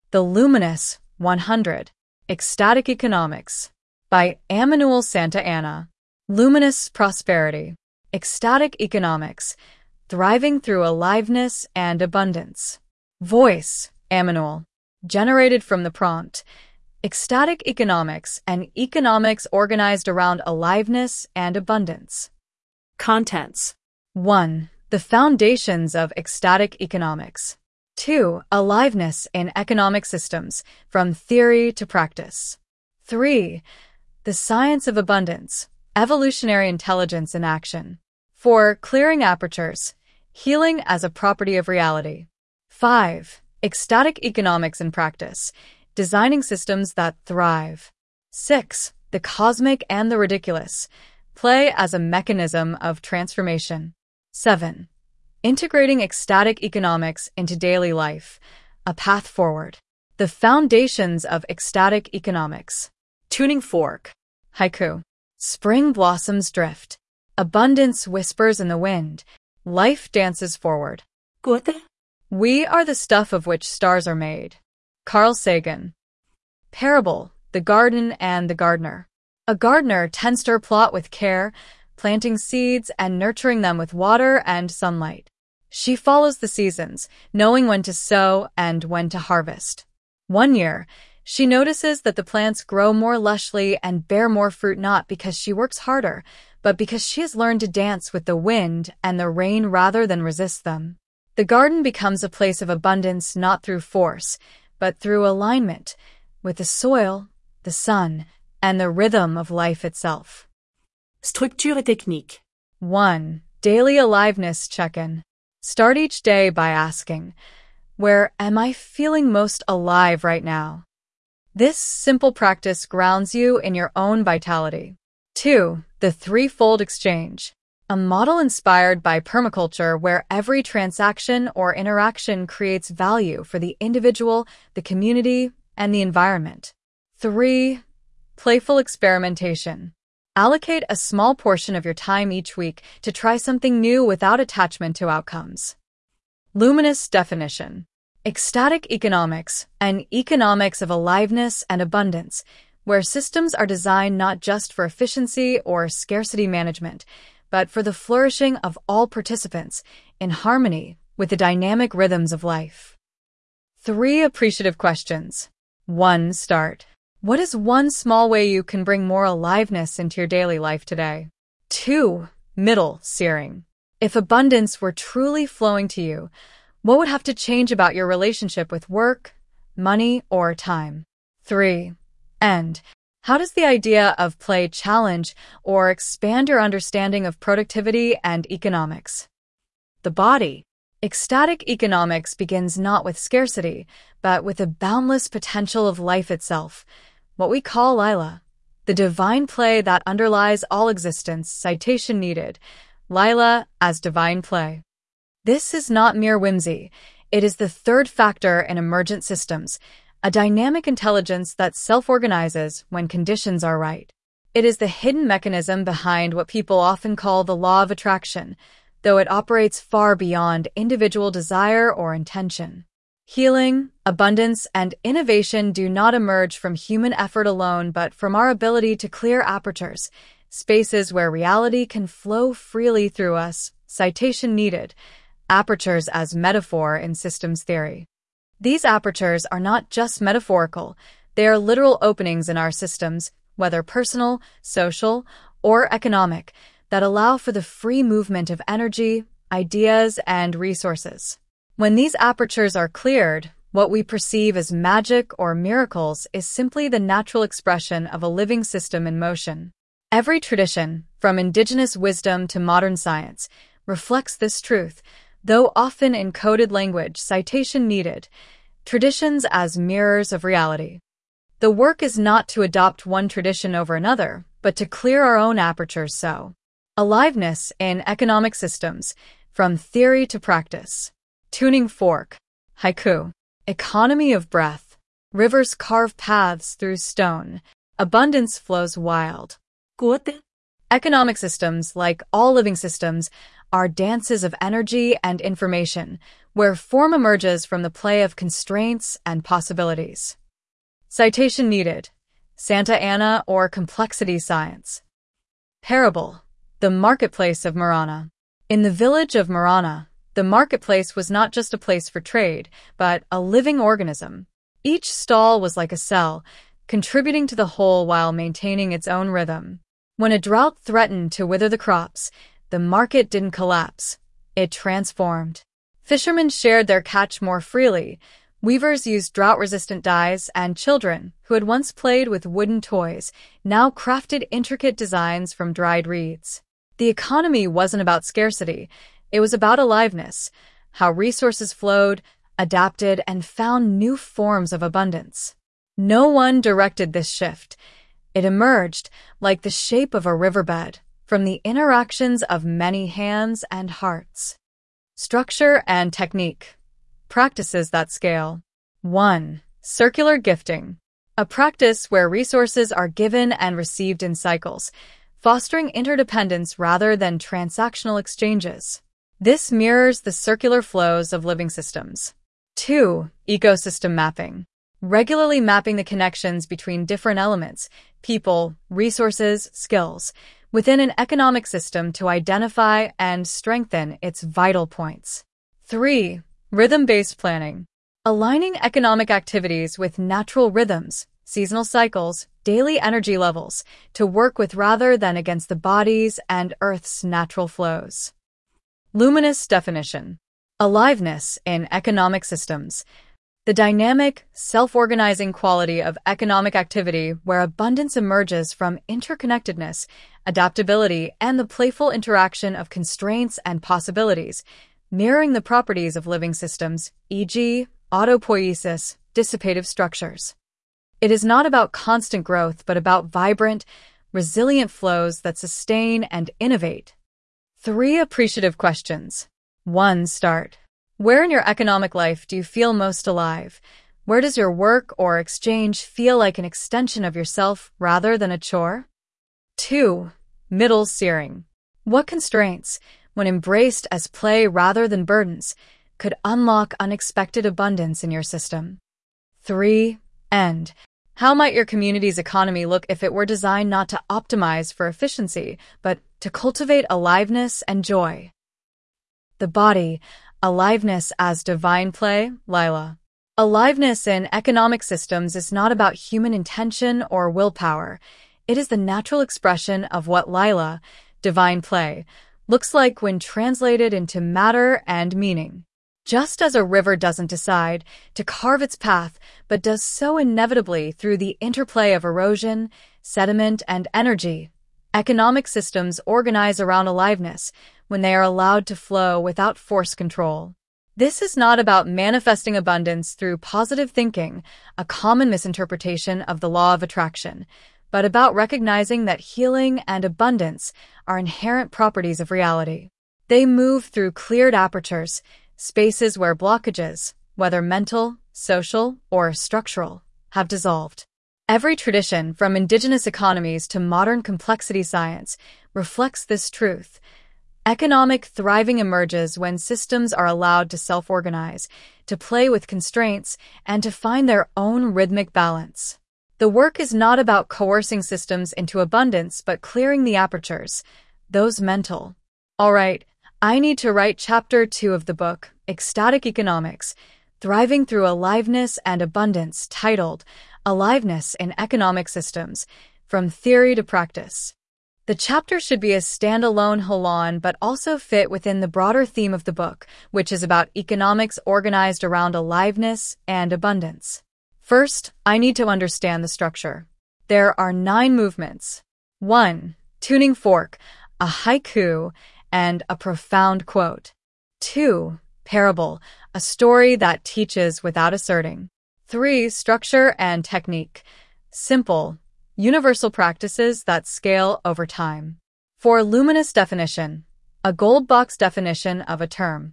The Luminous 100, Ecstatic Economics, by Emmanuel Santa Anna. Luminous Prosperity, Ecstatic Economics, Thriving Through Aliveness and Abundance. Voice, Emmanuel. Generated from the prompt, Ecstatic Economics, and economics organized around aliveness and abundance. Contents. 1. The foundations of ecstatic economics. 2. Aliveness in economic systems, from theory to practice. 3. The science of abundance, evolutionary intelligence in action. 4. Clearing apertures, healing as a property of reality. 5. Ecstatic economics in practice, designing systems that thrive. 6. The cosmic and the ridiculous, play as a mechanism of transformation. 7. Integrating ecstatic economics into daily life, a path forward. The foundations of ecstatic economics. Tuning fork. Haiku. Spring blossoms drift. Abundance whispers in the wind. Life dances forward. Goethe. We are the stuff of which stars are made. Carl Sagan. Parable, the garden and the gardener. A gardener tends her plot with care, planting seeds and nurturing them with water and sunlight. She follows the seasons, knowing when to sow and when to harvest. One year, she notices that the plants grow more lushly and bear more fruit not because she works harder, but because she has learned to dance with the wind and the rain rather than resist them. The garden becomes a place of abundance not through force, but through alignment with the soil, the sun, and the rhythm of life itself. Structure et technique. 1. Daily aliveness check-in. Start each day by asking, where am I feeling most alive right now? This simple practice grounds you in your own vitality. 2. The threefold exchange. A model inspired by permaculture where every transaction or interaction creates value for the individual, the community, and the environment. 3. Playful experimentation. Allocate a small portion of your time each week to try something new without attachment to outcomes. Luminous definition. Ecstatic economics, an economics of aliveness and abundance, where systems are designed not just for efficiency or scarcity management, but for the flourishing of all participants in harmony with the dynamic rhythms of life. 3 appreciative questions. 1. Start. What is one small way you can bring more aliveness into your daily life today? 2. Middle searing. If abundance were truly flowing to you, what would have to change about your relationship with work, money, or time? 3. End. How does the idea of play challenge or expand your understanding of productivity and economics? The body. Ecstatic economics begins not with scarcity, but with the boundless potential of life itself, what we call Lila, the divine play that underlies all existence. Citation needed. Lila as divine play. This is not mere whimsy. It is the third factor in emergent systems, a dynamic intelligence that self-organizes when conditions are right. It is the hidden mechanism behind what people often call the law of attraction, though it operates far beyond individual desire or intention. Healing, abundance, and innovation do not emerge from human effort alone, but from our ability to clear apertures, spaces where reality can flow freely through us. Citation needed. Apertures as metaphor in systems theory. These apertures are not just metaphorical, they are literal openings in our systems, whether personal, social, or economic, that allow for the free movement of energy, ideas, and resources. When these apertures are cleared, what we perceive as magic or miracles is simply the natural expression of a living system in motion. Every tradition, from indigenous wisdom to modern science, reflects this truth, though often in coded language. Citation needed. Traditions as mirrors of reality. The work is not to adopt one tradition over another, but to clear our own apertures so. Aliveness in economic systems, from theory to practice. Tuning fork. Haiku. Economy of breath. Rivers carve paths through stone. Abundance flows wild. Goethe. Economic systems, like all living systems, are dances of energy and information, where form emerges from the play of constraints and possibilities. Citation needed: Santa Anna or Complexity Science. Parable: The Marketplace of Marana. In the village of Marana, the marketplace was not just a place for trade, but a living organism. Each stall was like a cell, contributing to the whole while maintaining its own rhythm. When a drought threatened to wither the crops, the market didn't collapse. It transformed. Fishermen shared their catch more freely. Weavers used drought-resistant dyes, and children, who had once played with wooden toys, now crafted intricate designs from dried reeds. The economy wasn't about scarcity. It was about aliveness, how resources flowed, adapted, and found new forms of abundance. No one directed this shift. It emerged, like the shape of a riverbed, from the interactions of many hands and hearts. Structure and technique. Practices that scale. 1. Circular gifting. A practice where resources are given and received in cycles, fostering interdependence rather than transactional exchanges. This mirrors the circular flows of living systems. 2. Ecosystem mapping. Regularly mapping the connections between different elements, people, resources, skills, within an economic system to identify and strengthen its vital points. 3. Rhythm-based planning. Aligning economic activities with natural rhythms, seasonal cycles, daily energy levels, to work with rather than against the body's and Earth's natural flows. Luminous definition. Aliveness in economic systems. The dynamic, self-organizing quality of economic activity where abundance emerges from interconnectedness, adaptability, and the playful interaction of constraints and possibilities, mirroring the properties of living systems, e.g., autopoiesis, dissipative structures. It is not about constant growth, but about vibrant, resilient flows that sustain and innovate. 3 appreciative questions. 1. Start. Where in your economic life do you feel most alive? Where does your work or exchange feel like an extension of yourself rather than a chore? 2. Middle searing. What constraints, when embraced as play rather than burdens, could unlock unexpected abundance in your system? 3. End. How might your community's economy look if it were designed not to optimize for efficiency, but to cultivate aliveness and joy? The body, aliveness as divine play, Lila. Aliveness in economic systems is not about human intention or willpower. It is the natural expression of what Lila, divine play, looks like when translated into matter and meaning. Just as a river doesn't decide to carve its path, but does so inevitably through the interplay of erosion, sediment, and energy, economic systems organize around aliveness when they are allowed to flow without force control. This is not about manifesting abundance through positive thinking, a common misinterpretation of the law of attraction, but about recognizing that healing and abundance are inherent properties of reality. They move through cleared apertures, spaces where blockages, whether mental, social, or structural, have dissolved. Every tradition, from indigenous economies to modern complexity science, reflects this truth. Economic thriving emerges when systems are allowed to self-organize, to play with constraints, and to find their own rhythmic balance. The work is not about coercing systems into abundance, but clearing the apertures, those mental. All right, I need to write chapter 2 of the book, Ecstatic Economics, Thriving Through Aliveness and Abundance, titled Aliveness in Economic Systems, From Theory to Practice. The chapter should be a standalone Halan, but also fit within the broader theme of the book, which is about economics organized around aliveness and abundance. First, I need to understand the structure. There are 9 movements. 1. Tuning fork, a haiku, and a profound quote. 2. Parable, a story that teaches without asserting. 3. Structure and technique, simple, universal practices that scale over time. 4. Luminous definition, a gold box definition of a term.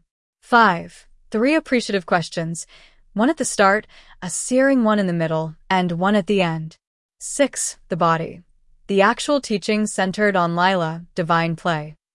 5. 3 appreciative questions, one at the start, a searing one in the middle, and one at the end. 6. The body, the actual teaching centered on Lila, divine play.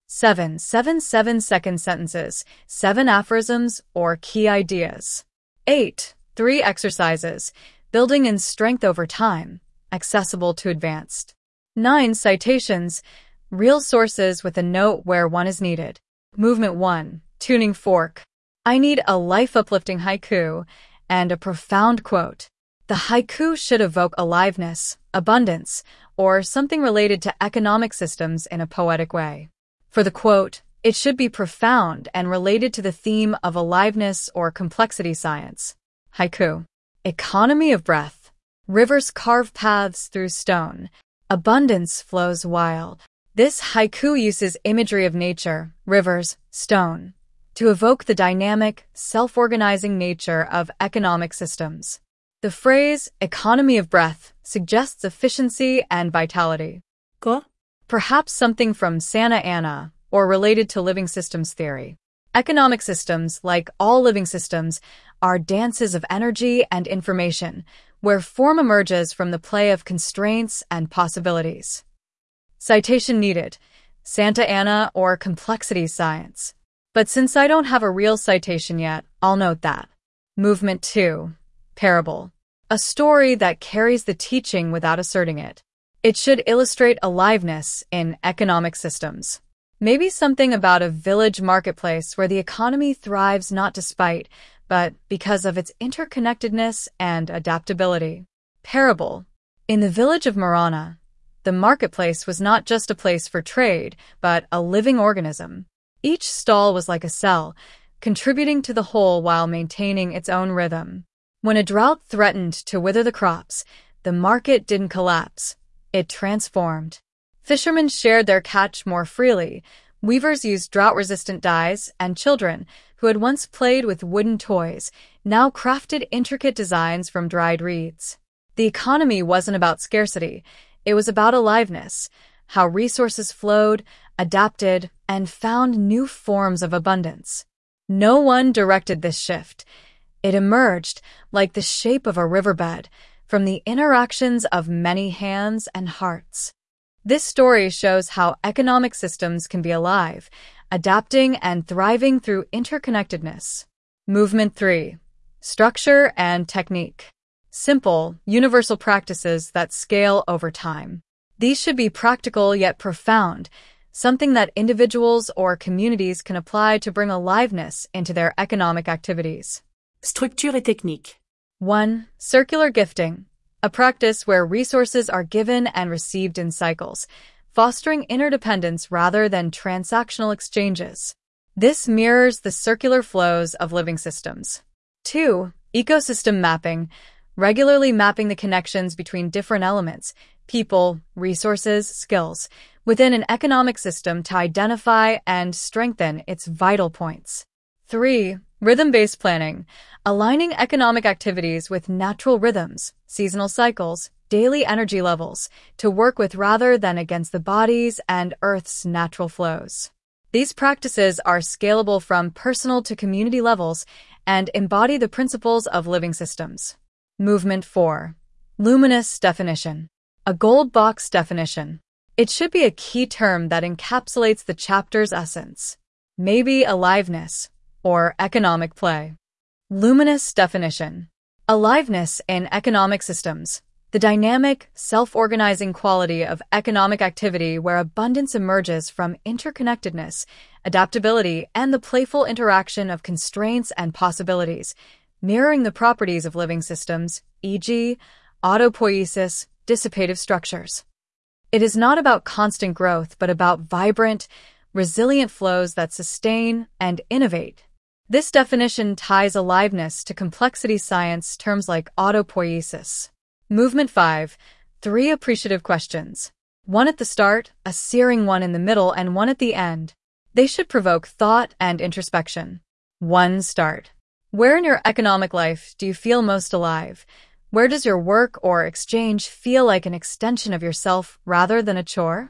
7 sentences, 7 aphorisms or key ideas. 8. 3 exercises, building in strength over time, accessible to advanced. 9 citations, real sources with a note where one is needed. Movement 1, tuning fork. I need a life-uplifting haiku and a profound quote. The haiku should evoke aliveness, abundance, or something related to economic systems in a poetic way. For the quote, it should be profound and related to the theme of aliveness or complexity science. Haiku. Economy of breath. Rivers carve paths through stone. Abundance flows wild. This haiku uses imagery of nature, rivers, stone, to evoke the dynamic, self-organizing nature of economic systems. The phrase, economy of breath, suggests efficiency and vitality. Quoi? Perhaps something from Santa Anna or related to living systems theory. Economic systems, like all living systems, are dances of energy and information, where form emerges from the play of constraints and possibilities. Citation needed, Santa Anna or complexity science. But since I don't have a real citation yet, I'll note that. Movement 2. Parable. A story that carries the teaching without asserting it. It should illustrate aliveness in economic systems. Maybe something about a village marketplace where the economy thrives not despite, but because of its interconnectedness and adaptability. Parable. In the village of Marana, the marketplace was not just a place for trade, but a living organism. Each stall was like a cell, contributing to the whole while maintaining its own rhythm. When a drought threatened to wither the crops, the market didn't collapse. It transformed. Fishermen shared their catch more freely, weavers used drought-resistant dyes, and children, who had once played with wooden toys, now crafted intricate designs from dried reeds. The economy wasn't about scarcity. It was about aliveness, how resources flowed, adapted, and found new forms of abundance. No one directed this shift. It emerged, like the shape of a riverbed, from the interactions of many hands and hearts. This story shows how economic systems can be alive, adapting and thriving through interconnectedness. Movement 3. Structure and technique. Simple, universal practices that scale over time. These should be practical yet profound, something that individuals or communities can apply to bring aliveness into their economic activities. Structure et technique. 1. Circular gifting, a practice where resources are given and received in cycles, fostering interdependence rather than transactional exchanges. This mirrors the circular flows of living systems. 2. Ecosystem mapping, regularly mapping the connections between different elements, people, resources, skills, within an economic system to identify and strengthen its vital points. 3. Rhythm-based planning, aligning economic activities with natural rhythms, seasonal cycles, daily energy levels, to work with rather than against the body's and Earth's natural flows. These practices are scalable from personal to community levels and embody the principles of living systems. Movement 4. Luminous definition. A gold box definition. It should be a key term that encapsulates the chapter's essence. Maybe aliveness, or economic play. Luminous definition. Aliveness in economic systems. The dynamic, self-organizing quality of economic activity where abundance emerges from interconnectedness, adaptability, and the playful interaction of constraints and possibilities, mirroring the properties of living systems, e.g., autopoiesis, dissipative structures. It is not about constant growth, but about vibrant, resilient flows that sustain and innovate. This definition ties aliveness to complexity science terms like autopoiesis. Movement 5. 3 appreciative questions. 1 at the start, a searing one in the middle, and 1 at the end. They should provoke thought and introspection. 1. Start. Where in your economic life do you feel most alive? Where does your work or exchange feel like an extension of yourself rather than a chore?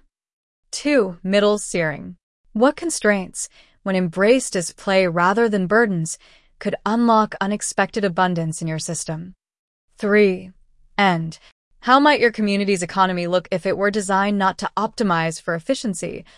2. Middle searing. What constraints, when embraced as play rather than burdens, could unlock unexpected abundance in your system? 3. End. How might your community's economy look if it were designed not to optimize for efficiency, but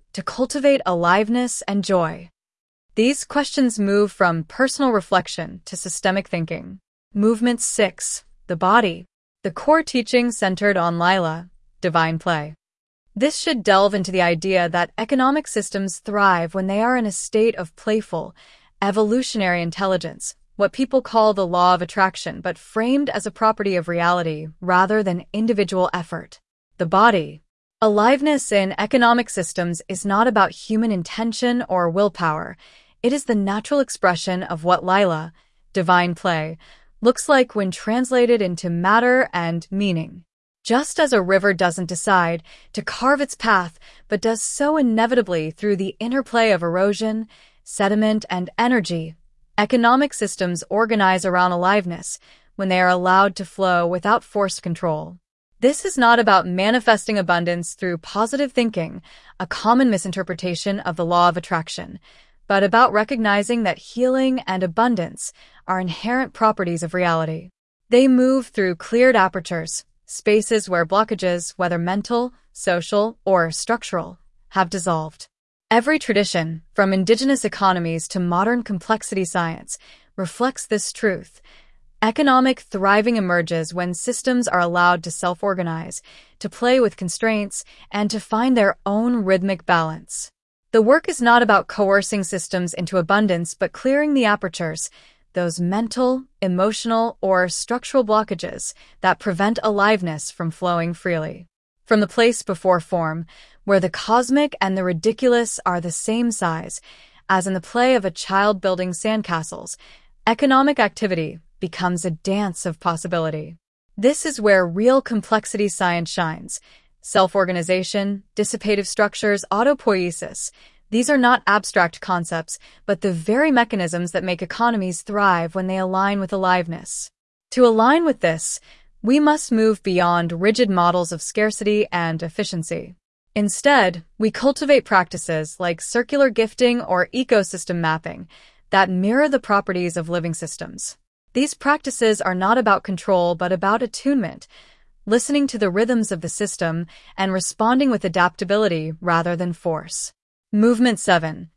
to cultivate aliveness and joy? These questions move from personal reflection to systemic thinking. Movement 6. The body. The core teaching centered on Lila, divine play. This should delve into the idea that economic systems thrive when they are in a state of playful, evolutionary intelligence, what people call the law of attraction, but framed as a property of reality rather than individual effort. The body. Aliveness in economic systems is not about human intention or willpower. It is the natural expression of what Lila, divine play, looks like when translated into matter and meaning. Just as a river doesn't decide to carve its path, but does so inevitably through the interplay of erosion, sediment, and energy, economic systems organize around aliveness when they are allowed to flow without forced control. This is not about manifesting abundance through positive thinking, a common misinterpretation of the law of attraction, but about recognizing that healing and abundance are inherent properties of reality. They move through cleared apertures, spaces where blockages, whether mental, social, or structural, have dissolved. Every tradition, from indigenous economies to modern complexity science, reflects this truth. Economic thriving emerges when systems are allowed to self-organize, to play with constraints, and to find their own rhythmic balance. The work is not about coercing systems into abundance, but clearing the apertures, those mental, emotional, or structural blockages that prevent aliveness from flowing freely. From the place before form, where the cosmic and the ridiculous are the same size, as in the play of a child building sandcastles, economic activity becomes a dance of possibility. This is where real complexity science shines. Self-organization, dissipative structures, autopoiesis. These are not abstract concepts, but the very mechanisms that make economies thrive when they align with aliveness. To align with this, we must move beyond rigid models of scarcity and efficiency. Instead, we cultivate practices like circular gifting or ecosystem mapping that mirror the properties of living systems. These practices are not about control but about attunement, listening to the rhythms of the system and responding with adaptability rather than force. Movement 7.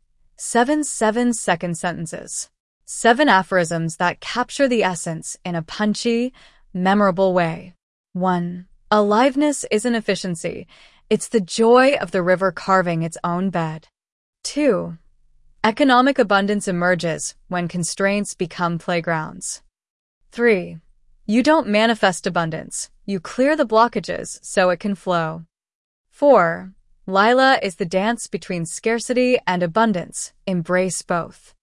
7 7-second sentences. 7 aphorisms that capture the essence in a punchy, memorable way. 1. Aliveness isn't efficiency. It's the joy of the river carving its own bed. 2. Economic abundance emerges when constraints become playgrounds. 3. You don't manifest abundance. You clear the blockages so it can flow. 4. Lila is the dance between scarcity and abundance. Embrace both.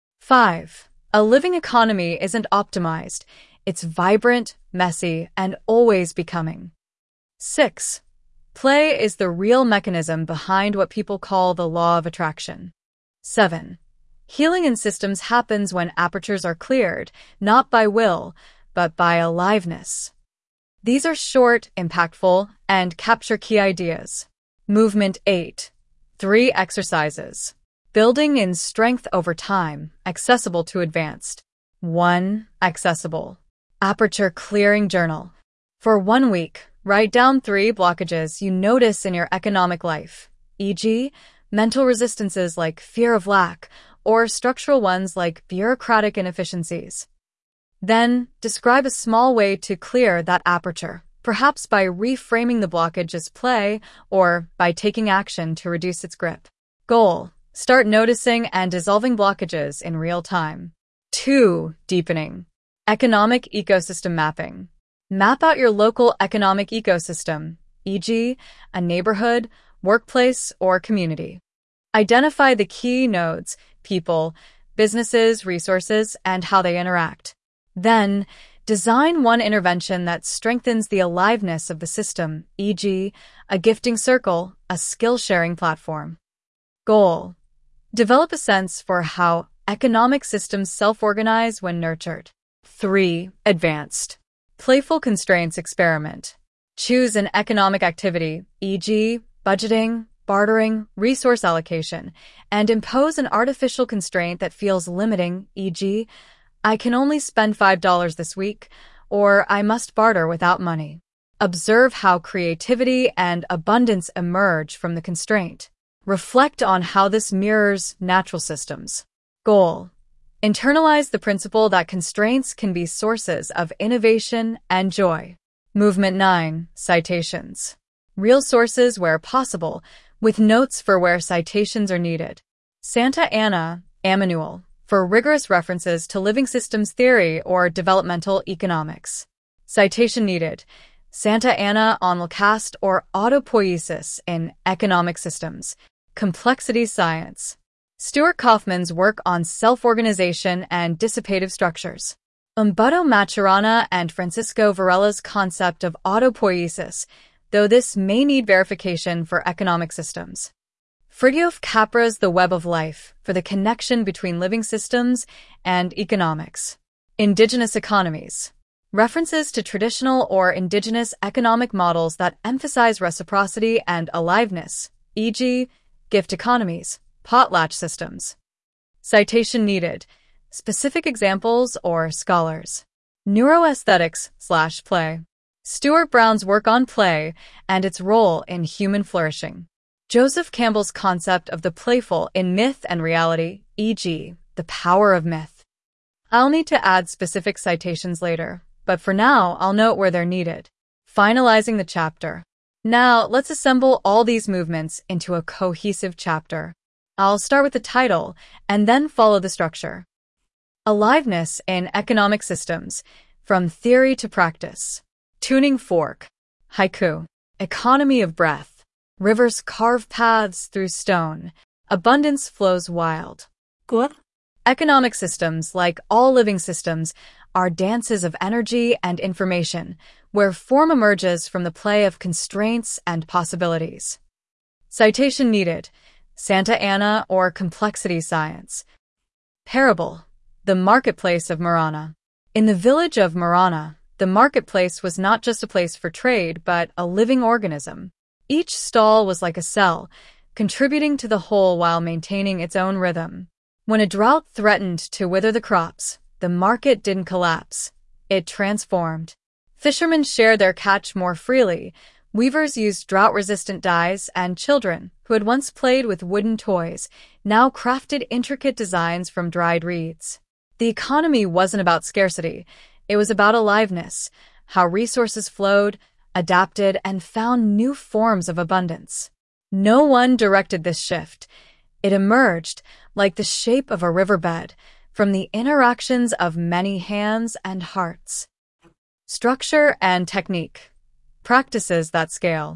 5. A living economy isn't optimized. It's vibrant, messy, and always becoming. 6. Play is the real mechanism behind what people call the law of attraction. 7. Healing in systems happens when apertures are cleared, not by will, but by aliveness. These are short, impactful, and capture key ideas. Movement 8. 3 exercises. Building in strength over time, accessible to advanced. 1. Accessible. Aperture clearing journal. For 1 week, write down 3 blockages you notice in your economic life, e.g., mental resistances like fear of lack, or structural ones like bureaucratic inefficiencies. Then, describe a small way to clear that aperture, perhaps by reframing the blockage as play or by taking action to reduce its grip. Goal: start noticing and dissolving blockages in real time. 2. Deepening. Economic ecosystem mapping. Map out your local economic ecosystem, e.g., a neighborhood, workplace, or community. Identify the key nodes, people, businesses, resources, and how they interact. Then, design one intervention that strengthens the aliveness of the system, e.g., a gifting circle, a skill-sharing platform. Goal: develop a sense for how economic systems self-organize when nurtured. 3. Advanced. Playful constraints experiment. Choose an economic activity, e.g., budgeting, bartering, resource allocation, and impose an artificial constraint that feels limiting, e.g., I can only spend $5 this week, or I must barter without money. Observe how creativity and abundance emerge from the constraint. Reflect on how this mirrors natural systems. Goal: internalize the principle that constraints can be sources of innovation and joy. Movement 9. Citations. Real sources where possible, with notes for where citations are needed. Santa Anna, Emmanuel, for rigorous references to living systems theory or developmental economics. Citation needed. Santa Anna on Lacaste or autopoiesis in economic systems. Complexity science. Stuart Kaufman's work on self-organization and dissipative structures. Umberto Maturana and Francisco Varela's concept of autopoiesis, though this may need verification for economic systems. Fridtjof Capra's The Web of Life for the connection between living systems and economics. Indigenous economies. References to traditional or indigenous economic models that emphasize reciprocity and aliveness, e.g., gift economies, potlatch systems. Citation needed. Specific examples or scholars. Neuroaesthetics/play. Stuart Brown's work on play and its role in human flourishing. Joseph Campbell's concept of the playful in myth and reality, e.g., the power of myth. I'll need to add specific citations later, but for now, I'll note where they're needed. Finalizing the chapter. Now, let's assemble all these movements into a cohesive chapter. I'll start with the title and then follow the structure. Aliveness in economic systems, from theory to practice. Tuning fork. Haiku. Economy of breath. Rivers carve paths through stone. Abundance flows wild. Good. Economic systems, like all living systems, are dances of energy and information, where form emerges from the play of constraints and possibilities. Citation needed. Santa Anna or complexity science. Parable. The marketplace of Marana. In the village of Marana, the marketplace was not just a place for trade, but a living organism. Each stall was like a cell, contributing to the whole while maintaining its own rhythm. When a drought threatened to wither the crops, the market didn't collapse. It transformed. Fishermen shared their catch more freely. Weavers used drought-resistant dyes, and children, who had once played with wooden toys, now crafted intricate designs from dried reeds. The economy wasn't about scarcity. It was about aliveness, how resources flowed, adapted, and found new forms of abundance. No one directed this shift. It emerged, like the shape of a riverbed, from the interactions of many hands and hearts. Structure and technique. Practices that scale.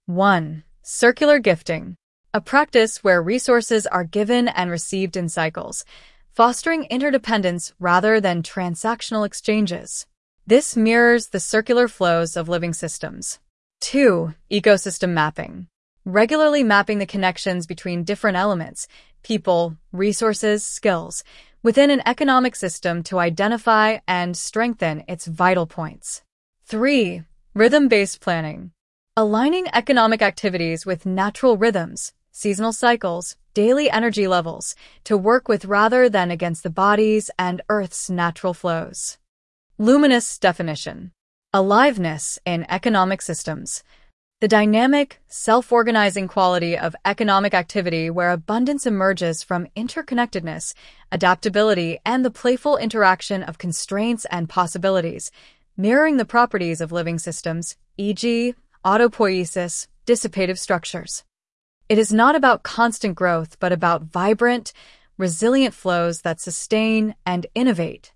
1. Circular gifting. A practice where resources are given and received in cycles, fostering interdependence rather than transactional exchanges. This mirrors the circular flows of living systems. 2. Ecosystem mapping. Regularly mapping the connections between different elements, people, resources, skills, within an economic system to identify and strengthen its vital points. 3. Rhythm-based planning. Aligning economic activities with natural rhythms, seasonal cycles, daily energy levels, to work with rather than against the body's and Earth's natural flows. Luminous definition. Aliveness in economic systems. The dynamic, self-organizing quality of economic activity where abundance emerges from interconnectedness, adaptability, and the playful interaction of constraints and possibilities, mirroring the properties of living systems, e.g., autopoiesis, dissipative structures. It is not about constant growth, but about vibrant, resilient flows that sustain and innovate.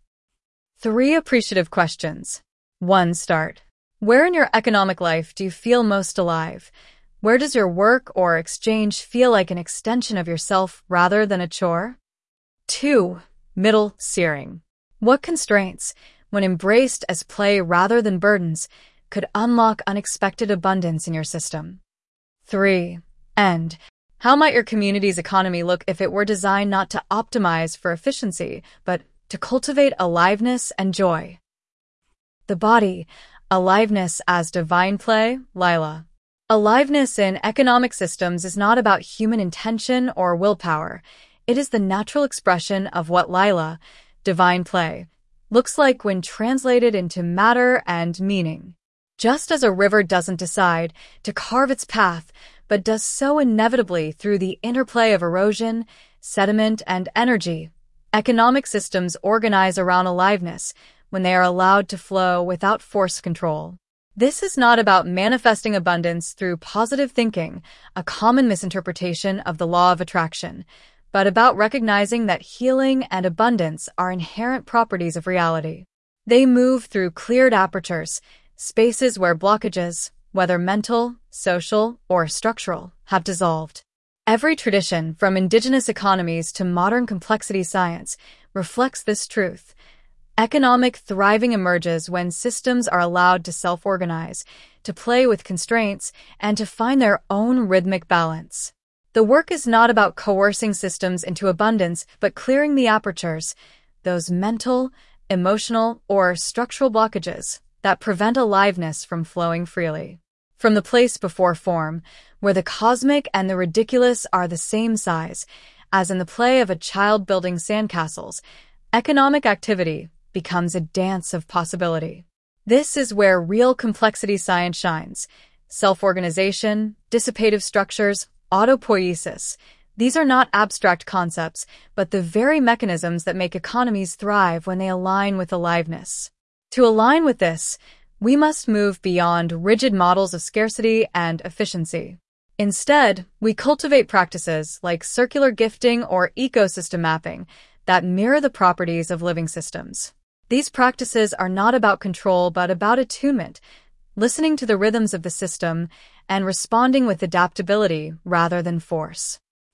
3 appreciative questions. 1. Start. Where in your economic life do you feel most alive? Where does your work or exchange feel like an extension of yourself rather than a chore? 2. Middle searing. What constraints, when embraced as play rather than burdens, could unlock unexpected abundance in your system? 3. End. How might your community's economy look if it were designed not to optimize for efficiency, but to cultivate aliveness and joy? The body. Aliveness as divine play, Lila. Aliveness in economic systems is not about human intention or willpower. It is the natural expression of what Lila, divine play, looks like when translated into matter and meaning. Just as a river doesn't decide to carve its path, but does so inevitably through the interplay of erosion, sediment, and energy. Economic systems organize around aliveness when they are allowed to flow without forced control. This is not about manifesting abundance through positive thinking, a common misinterpretation of the law of attraction, but about recognizing that healing and abundance are inherent properties of reality. They move through cleared apertures, spaces where blockages, whether mental, social, or structural, have dissolved. Every tradition, from indigenous economies to modern complexity science, reflects this truth. Economic thriving emerges when systems are allowed to self-organize, to play with constraints, and to find their own rhythmic balance. The work is not about coercing systems into abundance, but clearing the apertures, those mental, emotional, or structural blockages that prevent aliveness from flowing freely. From the place before form, where the cosmic and the ridiculous are the same size, as in the play of a child building sandcastles, economic activity becomes a dance of possibility. This is where real complexity science shines. Self-organization, dissipative structures, autopoiesis. These are not abstract concepts, but the very mechanisms that make economies thrive when they align with aliveness. To align with this, we must move beyond rigid models of scarcity and efficiency. Instead, we cultivate practices like circular gifting or ecosystem mapping that mirror the properties of living systems. These practices are not about control but about attunement, listening to the rhythms of the system and responding with adaptability rather than force.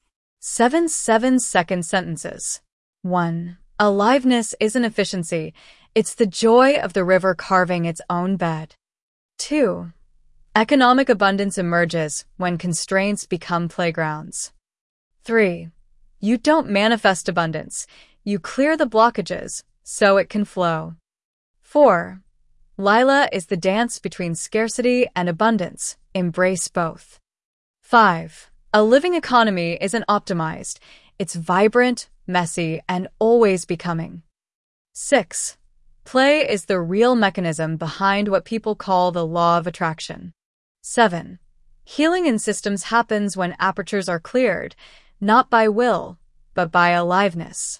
7-second sentences. 1. Aliveness isn't efficiency. It's the joy of the river carving its own bed. 2. Economic abundance emerges when constraints become playgrounds. 3. You don't manifest abundance. You clear the blockages so it can flow. 4. Lila is the dance between scarcity and abundance. Embrace both. 5. A living economy isn't optimized. It's vibrant, messy, and always becoming. 6. Play is the real mechanism behind what people call the law of attraction. 7. Healing in systems happens when apertures are cleared, not by will, but by aliveness.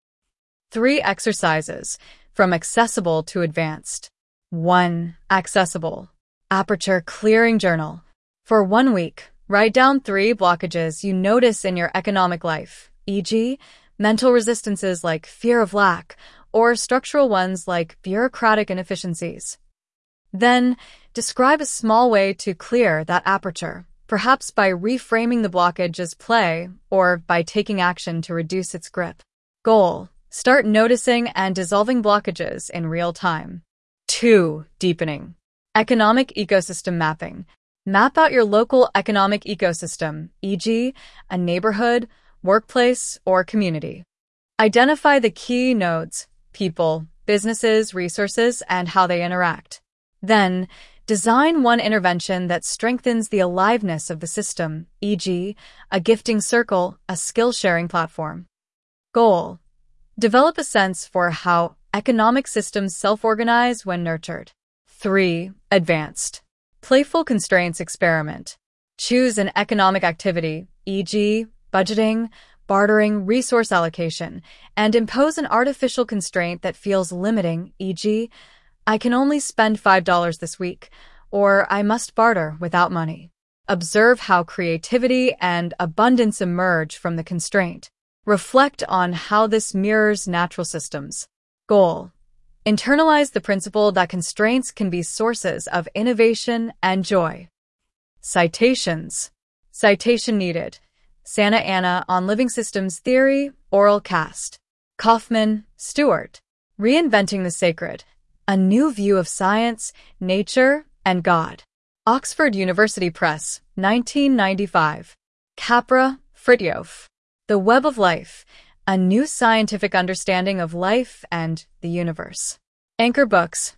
3 exercises, from accessible to advanced. 1. Accessible. Aperture Clearing Journal. For 1 week, write down 3 blockages you notice in your economic life, e.g., mental resistances like fear of lack, or structural ones like bureaucratic inefficiencies. Then, describe a small way to clear that aperture, perhaps by reframing the blockage as play or by taking action to reduce its grip. Goal: start noticing and dissolving blockages in real time. 2. Deepening. Economic ecosystem mapping. Map out your local economic ecosystem, e.g., a neighborhood, workplace, or community. Identify the key nodes, people, businesses, resources, and how they interact. Then, design one intervention that strengthens the aliveness of the system, e.g., a gifting circle, a skill-sharing platform. Goal: develop a sense for how economic systems self-organize when nurtured. 3. Advanced. Playful constraints experiment. Choose an economic activity, e.g., budgeting, bartering, resource allocation, and impose an artificial constraint that feels limiting, e.g., I can only spend $5 this week, or I must barter without money. Observe how creativity and abundance emerge from the constraint. Reflect on how this mirrors natural systems. Goal: internalize the principle that constraints can be sources of innovation and joy. Citations. Citation needed. Santa Ana on Living Systems Theory, Oral Cast. Kaufman, Stuart. Reinventing the Sacred. A New View of Science, Nature, and God. Oxford University Press, 1995. Capra, Fritjof. The Web of Life. A New Scientific Understanding of Life and the Universe. Anchor Books,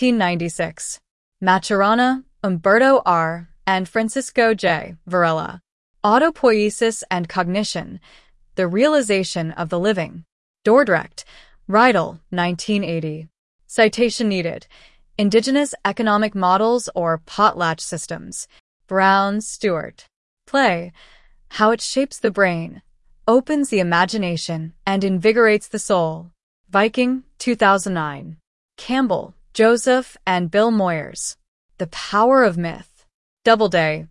1996. Maturana, Umberto R., and Francisco J. Varela. Autopoiesis and Cognition. The Realization of the Living. Dordrecht, Riedel, 1980. Citation needed. Indigenous Economic Models or Potlatch Systems. Brown, Stuart. Play, how it shapes the brain, opens the imagination, and invigorates the soul. Viking, 2009. Campbell, Joseph, and Bill Moyers. The Power of Myth. Doubleday,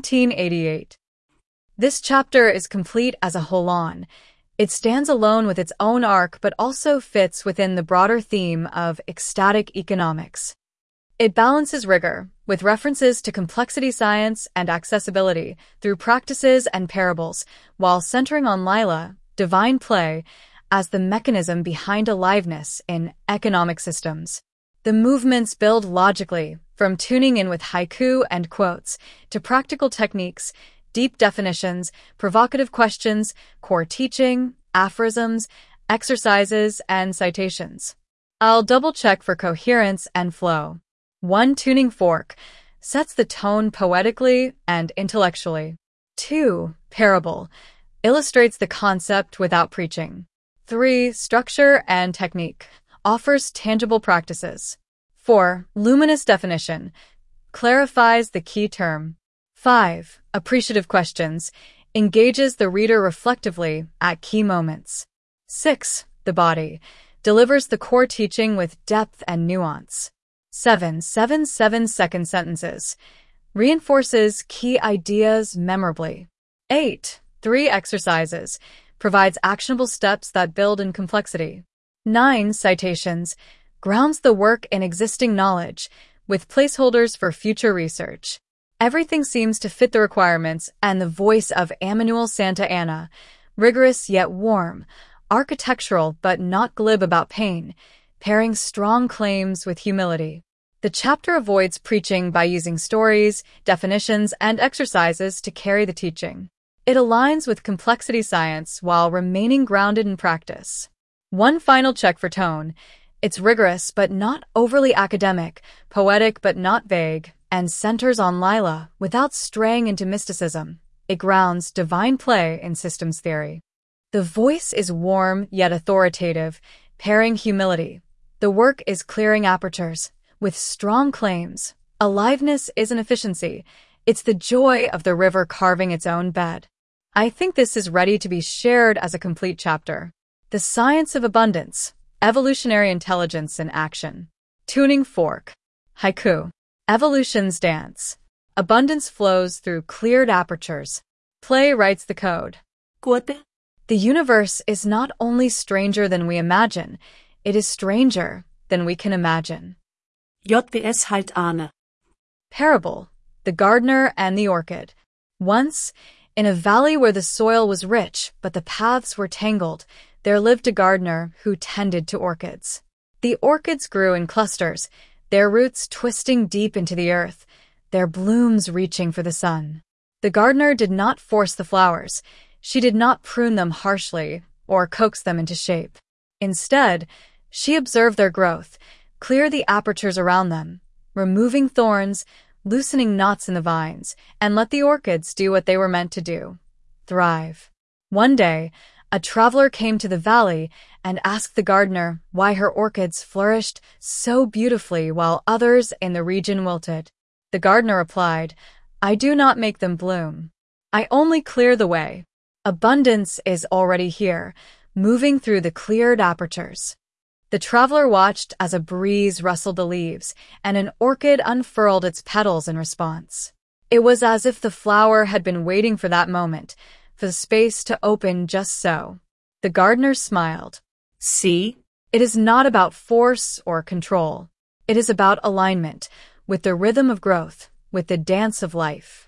1988. This chapter is complete as a whole-on. It stands alone with its own arc but also fits within the broader theme of ecstatic economics. It balances rigor, with references to complexity science and accessibility through practices and parables, while centering on Lila, divine play, as the mechanism behind aliveness in economic systems. The movements build logically, from tuning in with haiku and quotes, to practical techniques, deep definitions, provocative questions, core teaching, aphorisms, exercises, and citations. I'll double-check for coherence and flow. 1. Tuning fork sets the tone poetically and intellectually. 2. Parable illustrates the concept without preaching. 3. Structure and technique offers tangible practices. 4. Luminous definition clarifies the key term. 5. Appreciative questions engages the reader reflectively at key moments. 6. The body delivers the core teaching with depth and nuance. 7. 7-7-second sentences reinforces key ideas memorably. 8. 3 exercises provides actionable steps that build in complexity. 9. Citations grounds the work in existing knowledge with placeholders for future research. Everything seems to fit the requirements, and the voice of Emmanuel Santa Anna, rigorous yet warm, architectural but not glib about pain, pairing strong claims with humility. The chapter avoids preaching by using stories, definitions, and exercises to carry the teaching. It aligns with complexity science while remaining grounded in practice. One final check for tone. It's rigorous but not overly academic, poetic but not vague, and centers on Lila without straying into mysticism. It grounds divine play in systems theory. The voice is warm yet authoritative, pairing humility. The work is clearing apertures with strong claims. Aliveness isn't efficiency. It's the joy of the river carving its own bed. I think this is ready to be shared as a complete chapter. The Science of Abundance, Evolutionary Intelligence in Action. Tuning fork. Haiku. Evolution's dance. Abundance flows through cleared apertures. Play writes the code. Quote. The universe is not only stranger than we imagine, it is stranger than we can imagine. JVS halt Arne. Parable. The Gardener and the Orchid. Once, in a valley where the soil was rich but the paths were tangled, there lived a gardener who tended to orchids. The orchids grew in clusters, their roots twisting deep into the earth, their blooms reaching for the sun. The gardener did not force the flowers. She did not prune them harshly or coax them into shape. Instead, she observed their growth, clear the apertures around them, removing thorns, loosening knots in the vines, and let the orchids do what they were meant to do, thrive. One day, a traveler came to the valley and asked the gardener why her orchids flourished so beautifully while others in the region wilted. The gardener replied, "I do not make them bloom. I only clear the way. Abundance is already here, moving through the cleared apertures." The traveler watched as a breeze rustled the leaves, and an orchid unfurled its petals in response. It was as if the flower had been waiting for that moment, for the space to open just so. The gardener smiled. See? It is not about force or control. It is about alignment, with the rhythm of growth, with the dance of life.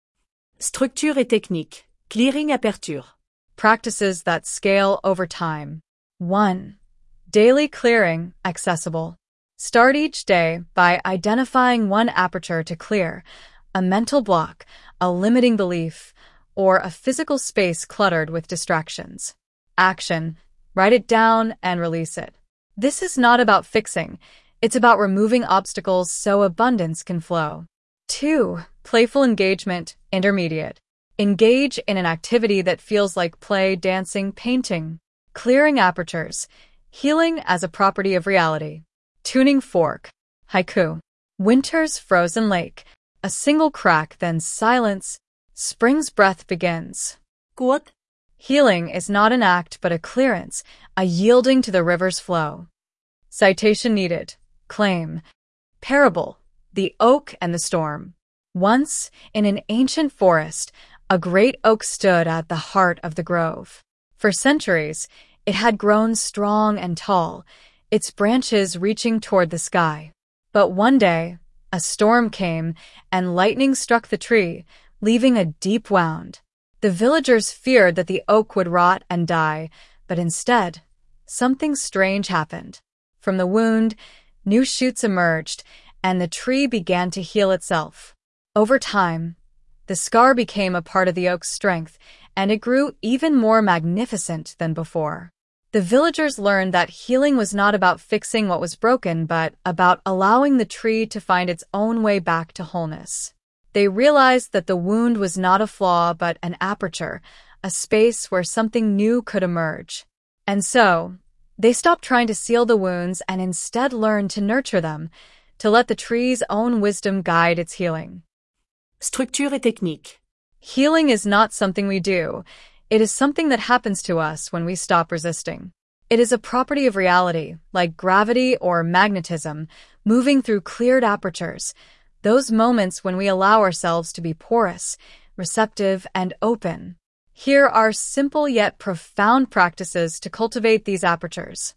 Structure et technique. Clearing aperture. Practices that scale over time. 1. Daily clearing, accessible. Start each day by identifying one aperture to clear, a mental block, a limiting belief, or a physical space cluttered with distractions. Action. Write it down and release it. This is not about fixing. It's about removing obstacles so abundance can flow. 2. Playful engagement, intermediate. Engage in an activity that feels like play, dancing, painting. Clearing apertures. Healing as a property of reality. Tuning fork. Haiku. Winter's frozen lake. A single crack, then silence. Spring's breath begins. Gut. Healing is not an act but a clearance, a yielding to the river's flow. Citation needed. Claim. Parable. The Oak and the Storm. Once, in an ancient forest, a great oak stood at the heart of the grove. For centuries, it had grown strong and tall, its branches reaching toward the sky. But one day, a storm came, and lightning struck the tree, leaving a deep wound. The villagers feared that the oak would rot and die, but instead, something strange happened. From the wound, new shoots emerged, and the tree began to heal itself. Over time, the scar became a part of the oak's strength, and it grew even more magnificent than before. The villagers learned that healing was not about fixing what was broken, but about allowing the tree to find its own way back to wholeness. They realized that the wound was not a flaw but an aperture, a space where something new could emerge. And so, they stopped trying to seal the wounds and instead learned to nurture them, to let the tree's own wisdom guide its healing. Structure et technique. Healing is not something we do. It is something that happens to us when we stop resisting. It is a property of reality, like gravity or magnetism, moving through cleared apertures, those moments when we allow ourselves to be porous, receptive, and open. Here are simple yet profound practices to cultivate these apertures.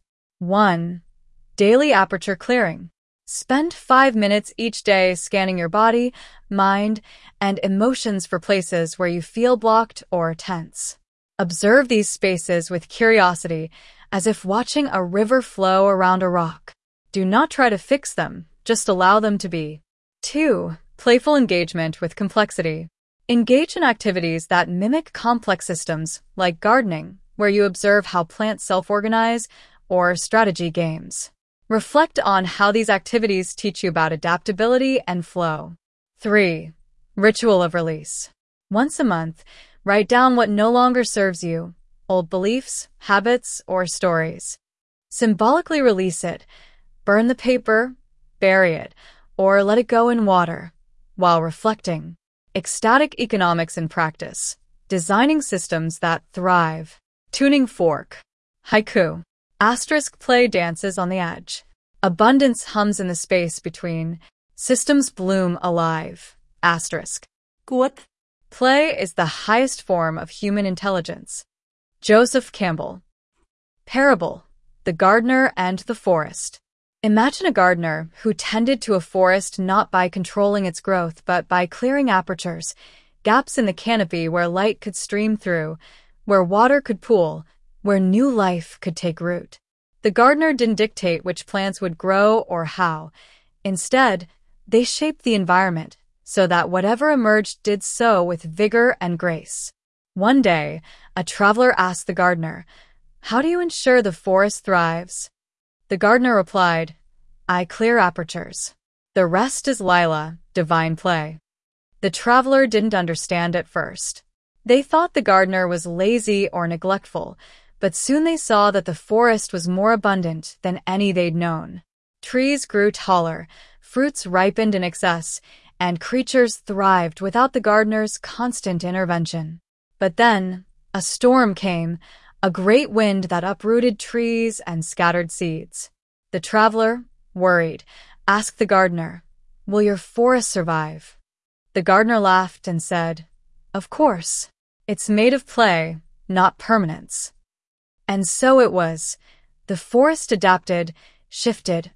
1. Daily aperture clearing. Spend 5 minutes each day scanning your body, mind, and emotions for places where you feel blocked or tense. Observe these spaces with curiosity, as if watching a river flow around a rock. Do not try to fix them, just allow them to be. 2. Playful engagement with complexity. Engage in activities that mimic complex systems, like gardening, where you observe how plants self-organize, or strategy games. Reflect on how these activities teach you about adaptability and flow. 3. Ritual of release. Once a month, write down what no longer serves you, old beliefs, habits, or stories. Symbolically release it. Burn the paper, bury it, or let it go in water, while reflecting. Ecstatic economics in practice. Designing systems that thrive. Tuning fork. Haiku. Asterisk play dances on the edge. Abundance hums in the space between. Systems bloom alive. Asterisk. Gut. Play is the highest form of human intelligence. Joseph Campbell. Parable. The Gardener and the Forest. Imagine a gardener who tended to a forest not by controlling its growth but by clearing apertures, gaps in the canopy where light could stream through, where water could pool, where new life could take root. The gardener didn't dictate which plants would grow or how. Instead, they shaped the environment so that whatever emerged did so with vigor and grace. One day, a traveler asked the gardener, "How do you ensure the forest thrives?" The gardener replied, "I clear apertures. The rest is Lila, divine play." The traveler didn't understand at first. They thought the gardener was lazy or neglectful, but soon they saw that the forest was more abundant than any they'd known. Trees grew taller, fruits ripened in excess, and creatures thrived without the gardener's constant intervention. But then, a storm came, a great wind that uprooted trees and scattered seeds. The traveler, worried, asked the gardener, "Will your forest survive?" The gardener laughed and said, "Of course. It's made of play, not permanence." And so it was. The forest adapted, shifted,